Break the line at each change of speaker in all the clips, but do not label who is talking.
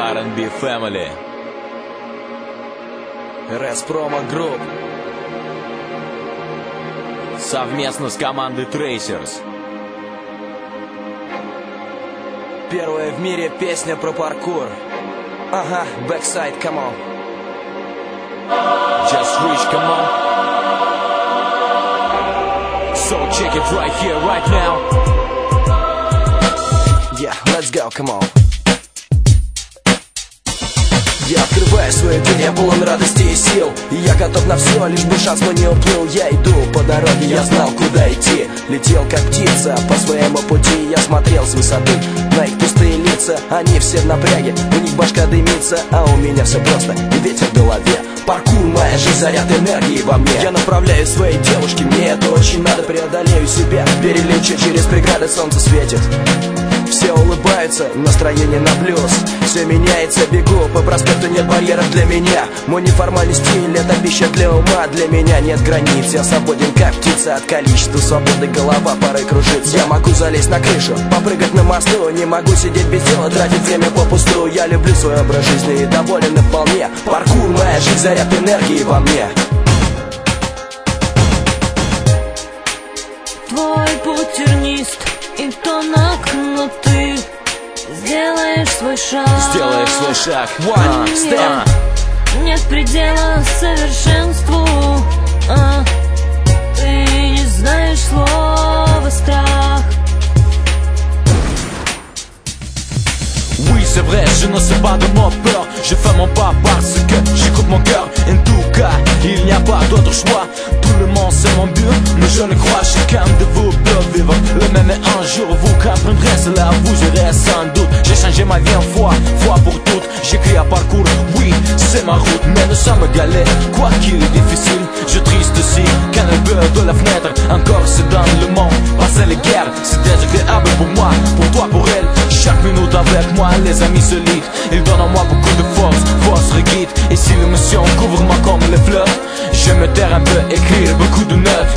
R&B Family,
РС Промо Групп,
совместно с командой Tracers.
Первая в мире песня про паркур. Ага, Backside, come on.
Just reach, come on. So check it right here, right now.
Yeah, let's go, come on. Я открываю свой день, я полон радости и сил, и я готов на все, лишь бы шанс мой не уплыл. Я иду по дороге, я знал, куда идти. Летел как птица по своему пути. Я смотрел с высоты на их пустые лица. Они все в напряге, у них башка дымится, а у меня все просто и ветер в голове. Паркур, моя жизнь, заряд энергии во мне. Я направляюсь своей девушке, мне это очень надо. Преодолею себя, перелечу через преграды, солнце светит. Все улыбаются, настроение на плюс. Все меняется, бегу по проспекту, нет барьеров для меня. Мой неформальный стиль, это пища для ума. Для меня нет границ, я свободен как птица. От количества свободы голова порой кружится. Я могу залезть на крышу, попрыгать на мосту. Не могу сидеть без дела, тратить время попусту. Я люблю свой образ жизни и доволен и вполне. Паркур, моя жизнь, заряд энергии во мне.
Твой путь тернист и тонок, но ты сделаешь свой шаг.
Сделаешь свой шаг.
One step.
Нет предела совершенству. Ты не знаешь слова страх.
Oui c'est vrai, je ne sais pas de mon peur. Je fais mon pas parce que j'écoute mon cœur. En tout cas, il n'y a pas d'autre choix. Tout le monde c'est mon but, mais je ne crois chacun de vous peut vivre le même et un jour vous comprendrez cela, vous irez sans doute. J'ai changé ma vie une fois pour toutes. J'écris un parcours, oui c'est ma route. Mais nous sommes égalés, quoi qu'il est difficile. Je triste aussi, quand le beurre de la fenêtre. Encore c'est dans le monde, passer les guerres. C'est désagréable pour moi, pour toi, pour elle. Chaque minute avec moi, les amis se lient. Ils donnent en moi beaucoup de force, force reguide. Et si l'émotion couvre moi comme les fleurs, je me taire un peu, écrire beaucoup de neuf.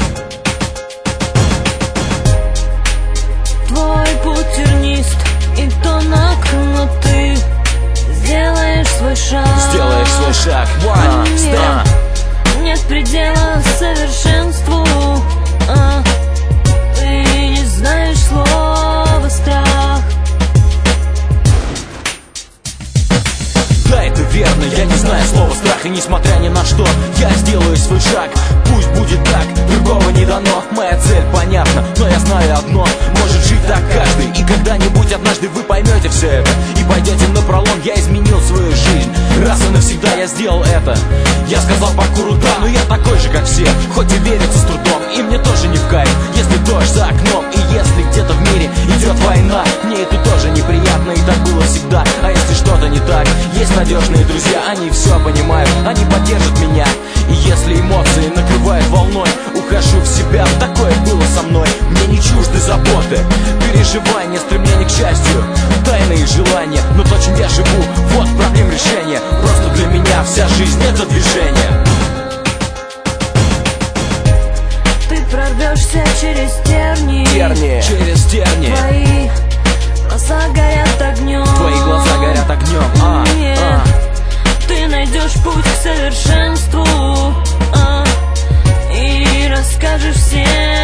Твой путь тернист и тонок, но ты сделаешь свой шаг.
Сделаешь свой шаг. One step.
Нет предела совершенству. Ты не знаешь слова страх.
Да, это верно, я не знаю слова страх. И несмотря ни на что, я сделаю свой шаг. Пусть будет так, другого не дано. Моя цель понятна, но я знаю одно: может жить так каждый. И когда-нибудь однажды вы поймете все это и пойдете напролом. Я изменил свою жизнь, раз и навсегда я сделал это. Я сказал паркуру да, но я такой же как все. Хоть и верится с трудом, и мне тоже не в кайф. Если дождь за окном, и если где-то в мире идет война, мне это тоже неприятно, и так было всегда. А если что-то не так, есть надежные друзья, они все понимают, они поддержат меня. И если эмоции накрывают волной, ухожу в себя, такое было со мной. Мне не чужды заботы, переживания, стремление к счастью, тайные желания. Но то, чем я живу, вот проблем решения. Просто для меня вся жизнь это движение.
Ты прорвешься через терни,
через терни.
Твои глаза горят огнем.
Твои глаза горят огнем.
Нет, ты найдешь путь к совершенству и расскажешь всем.